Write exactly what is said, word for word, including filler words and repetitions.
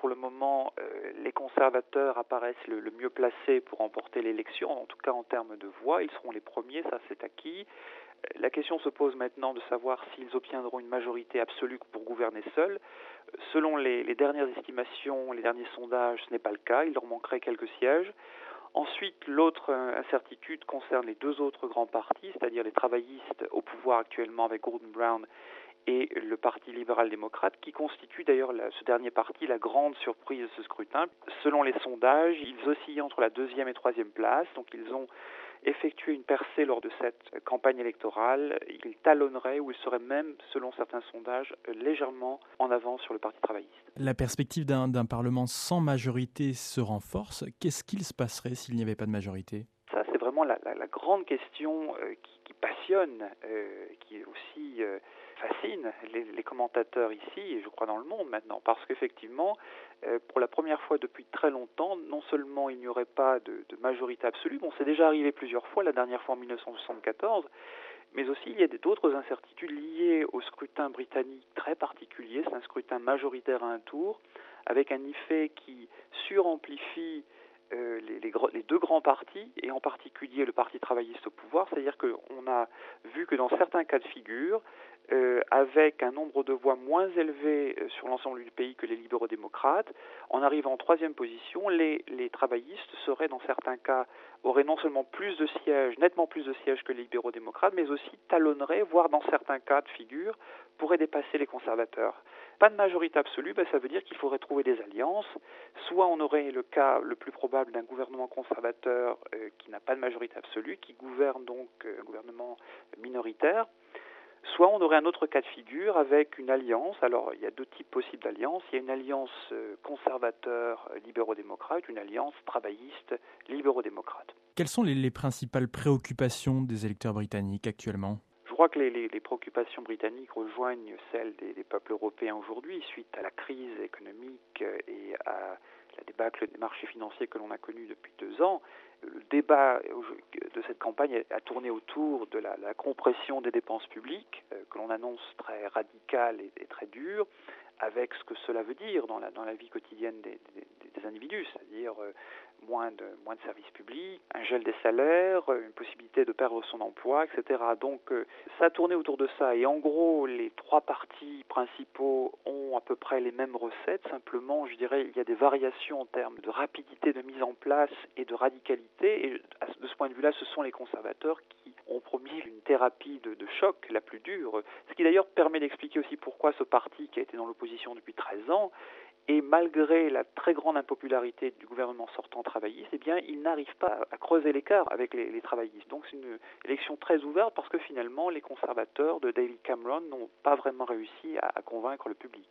pour le moment, euh, les conservateurs apparaissent le, le mieux placés pour remporter l'élection, en tout cas en termes de voix. Ils seront les premiers, ça c'est acquis. La question se pose maintenant de savoir s'ils obtiendront une majorité absolue pour gouverner seuls. Selon les, les dernières estimations, les derniers sondages, ce n'est pas le cas. Il leur manquerait quelques sièges. Ensuite, l'autre incertitude concerne les deux autres grands partis, c'est-à-dire les travaillistes au pouvoir actuellement avec Gordon Brown et le Parti libéral-démocrate, qui constitue d'ailleurs la, ce dernier parti la grande surprise de ce scrutin. Selon les sondages, ils oscillent entre la deuxième et troisième place, donc ils ont effectué une percée lors de cette campagne électorale. Ils talonneraient, ou ils seraient même, selon certains sondages, légèrement en avance sur le Parti travailliste. La perspective d'un, d'un Parlement sans majorité se renforce. Qu'est-ce qu'il se passerait s'il n'y avait pas de majorité ? Ça, c'est vraiment la, la, la grande question euh, qui, qui passionne, euh, qui aussi euh, fascine les, les commentateurs ici, et je crois dans le monde maintenant, parce qu'effectivement, euh, pour la première fois depuis très longtemps, non seulement il n'y aurait pas de, de majorité absolue, bon, c'est déjà arrivé plusieurs fois, la dernière fois en dix-neuf cent soixante-quatorze, mais aussi il y a d'autres incertitudes liées au scrutin britannique très particulier. C'est un scrutin majoritaire à un tour, avec un effet qui suramplifie Euh, les, les, les deux grands partis, et en particulier le Parti travailliste au pouvoir, c'est-à-dire qu'on a vu que dans certains cas de figure, euh, avec un nombre de voix moins élevé sur l'ensemble du pays que les libéraux-démocrates, en arrivant en troisième position, les, les travaillistes seraient dans certains cas, auraient non seulement plus de sièges, nettement plus de sièges que les libéraux-démocrates, mais aussi talonneraient, voire dans certains cas de figure, pourraient dépasser les conservateurs. Pas de majorité absolue, ben ça veut dire qu'il faudrait trouver des alliances. Soit on aurait le cas le plus probable d'un gouvernement conservateur euh, qui n'a pas de majorité absolue, qui gouverne donc euh, un gouvernement minoritaire, soit on aurait un autre cas de figure avec une alliance. Alors il y a deux types possibles d'alliances. Il y a une alliance euh, conservateur-libéraux-démocrate, une alliance travailliste-libéraux-démocrate. Quelles sont les, les principales préoccupations des électeurs britanniques actuellement ? Je crois que les, les, les préoccupations britanniques rejoignent celles des, des peuples européens aujourd'hui, suite à la crise économique et à la débâcle des marchés financiers que l'on a connue depuis deux ans. Le débat de cette campagne a tourné autour de la, la compression des dépenses publiques, que l'on annonce très radicale et, et très dure, avec ce que cela veut dire dans la, dans la vie quotidienne des, des, des individus, c'est-à-dire euh, moins de, moins de services publics, un gel des salaires, une possibilité de perdre son emploi, et cetera. Donc euh, ça a tourné autour de ça. Et en gros, les trois partis principaux ont à peu près les mêmes recettes. Simplement, je dirais, il y a des variations en termes de rapidité de mise en place et de radicalité. Et de ce point de vue-là, ce sont les conservateurs qui ont promis une thérapie de, de choc la plus dure. Ce qui d'ailleurs permet d'expliquer aussi pourquoi ce parti, qui a été dans l'opposition depuis treize ans, et malgré la très grande impopularité du gouvernement sortant travailliste, eh bien, il n'arrive pas à creuser l'écart avec les, les travaillistes. Donc c'est une élection très ouverte parce que finalement, les conservateurs de David Cameron n'ont pas vraiment réussi à, à convaincre le public.